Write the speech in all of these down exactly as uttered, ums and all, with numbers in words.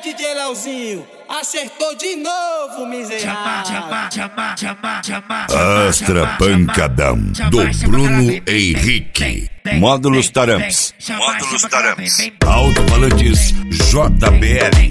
D J Leozinho, acertou de novo, miserável. Astra Pancadão, do Bruno Henrique. Módulos Taramps. Módulos Taramps. Alto-falantes J B L.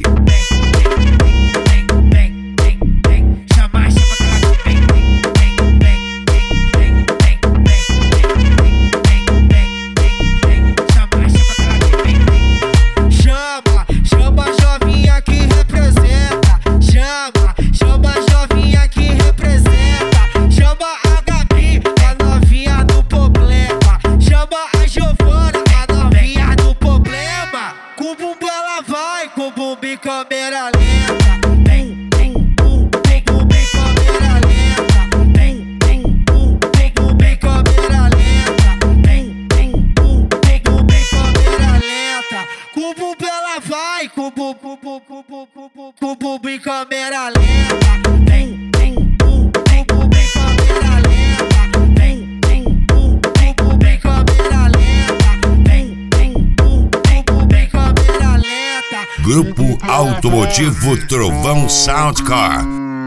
Câmera lenta, tem, tem, um, tem, bem câmera lenta, tem, tem, um, tem, bem câmera lenta, tem, tem, um, tem, bem câmera lenta. Com o bumbum ela vai, com o bumbum, com o bumbum, com o bumbum em câmera lenta, tem, tem, um, tem, bem câmera lenta, tem, tem, um, tem, bem câmera lenta, tem, tem, um, tem, bem câmera lenta. Grupo Automotivo Trovão Soundcar.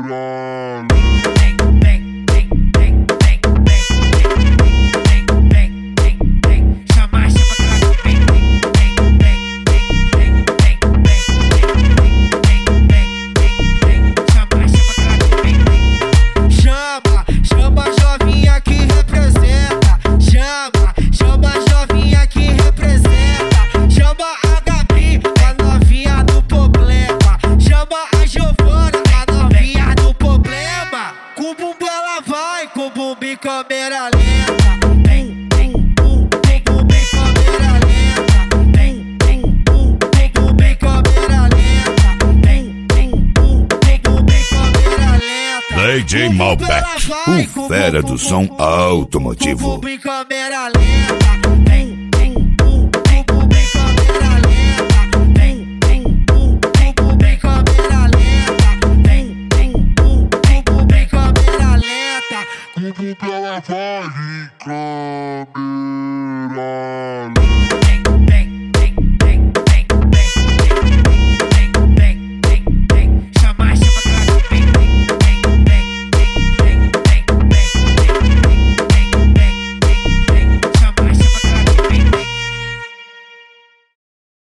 Chama, chama jovinha que representa. Chama, chama jovinha que representa. Chama a Gabi, a novinha do problema. Chama a Giovana, a novinha do problema. Com o bumbum ela vai, com o bumbum em câmera lenta. Tem, tem, um, tem bumbum em câmera lenta. Tem, tem, um, tem bumbum em câmera lenta. Tem, tem, um, tem bumbum em câmera lenta. D J Malbec, o fera do som automotivo. Bumbum em câmera lenta. Tem, tem, um, tem bumbum em câmera lenta. Tem, tem, um, tem bumbum em câmera lenta. Tem, tem, um, tem bumbum em câmera lenta. Bumbum ela vai em câmera lenta.